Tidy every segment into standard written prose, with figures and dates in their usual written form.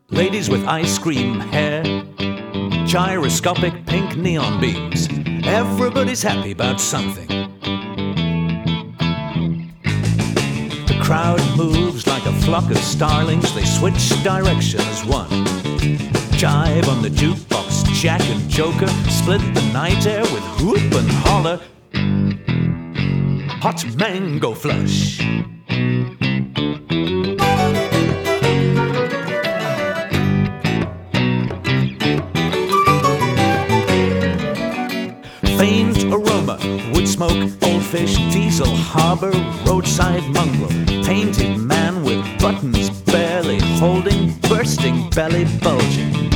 Ladies with ice cream hair, gyroscopic pink neon beams. Everybody's happy about something. The crowd moves like a flock of starlings. They switch direction as one. Jive on the jukebox, Jack and Joker split the night air with whoop and holler. Hot mango flush. Faint aroma, wood smoke, old fish, diesel harbor, roadside mongrel, painted man with buttons barely holding, bursting belly bulging.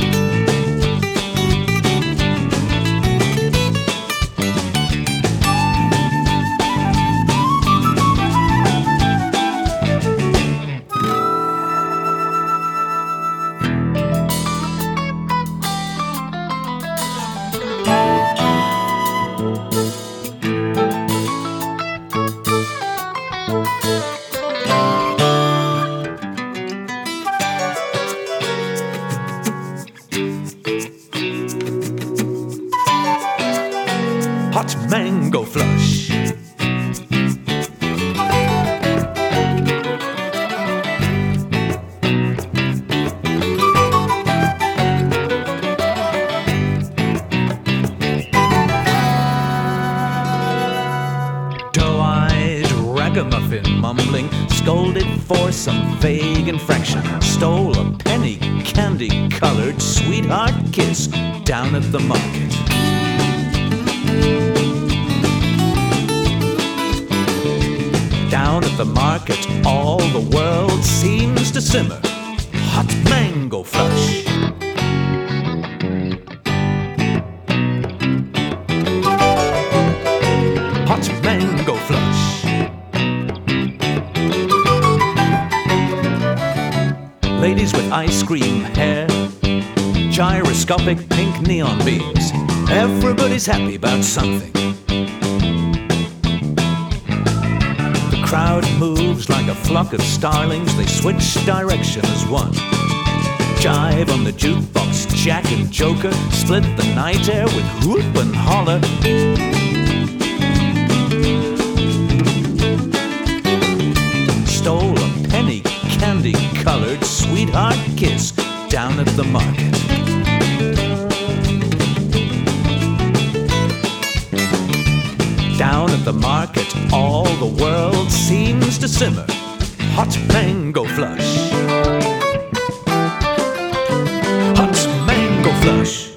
Hot mango flush. Doe-eyed ragamuffin mumbling, scolded for some vague infraction, stole a penny candy-colored sweetheart kiss down at the market. Down at the market, all the world seems to simmer. Hot mango flush. Hot mango flush. Ladies with ice cream hair, gyroscopic pink neon beams. Everybody's happy about something. The crowd moves like a flock of starlings. They switch direction as one. Jive on the jukebox, Jack and Joker split the night air with whoop and holler. Stole a penny candy-colored sweetheart kiss down at the market. Down at the market, all the world seems to simmer. Hot mango flush. Hot mango flush.